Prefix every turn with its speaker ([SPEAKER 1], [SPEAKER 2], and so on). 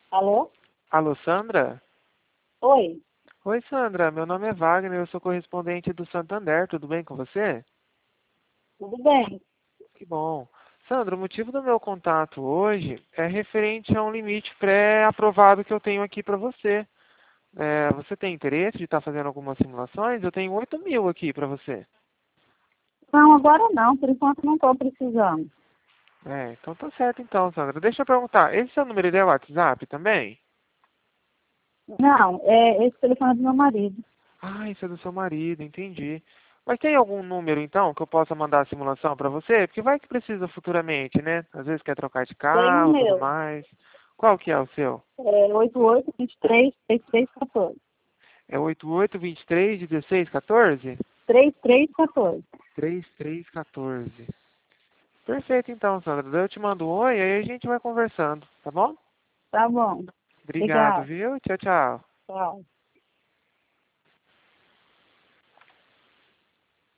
[SPEAKER 1] Alô?
[SPEAKER 2] Alô, Sandra?
[SPEAKER 1] Oi,
[SPEAKER 2] Oi, Sandra. Meu nome é Wagner, eu sou correspondente do Santander. Tudo bem com você?
[SPEAKER 1] tudo bem?
[SPEAKER 2] Que bom. Sandra, o motivo do meu contato hoje é referente a um limite pré-aprovado que eu tenho aqui para você. Você tem interesse de estar fazendo algumas simulações? Eu tenho 8.000 aqui para você.
[SPEAKER 1] Não, agora não, por enquanto não estou precisando.
[SPEAKER 2] Então tá certo então, Sandra. Deixa eu perguntar, esse seu número é WhatsApp também?
[SPEAKER 1] Não, esse telefone é do meu marido.
[SPEAKER 2] Ah, isso é do seu marido, entendi. Mas tem algum número, então, que eu possa mandar a simulação para você? Porque vai que precisa futuramente, né? Às vezes quer trocar de
[SPEAKER 1] Tem o
[SPEAKER 2] carro, tudo
[SPEAKER 1] meu,
[SPEAKER 2] mais. Qual que é o seu?
[SPEAKER 1] é 8823-3314.
[SPEAKER 2] É 88231614?
[SPEAKER 1] 3314.
[SPEAKER 2] 3314. Perfeito, então, Sandra. Daí eu te mando um oi, aí a gente vai conversando, tá bom?
[SPEAKER 1] Tá bom.
[SPEAKER 2] Obrigado,
[SPEAKER 1] Obrigada.
[SPEAKER 2] viu? Tchau, tchau.
[SPEAKER 1] Tchau.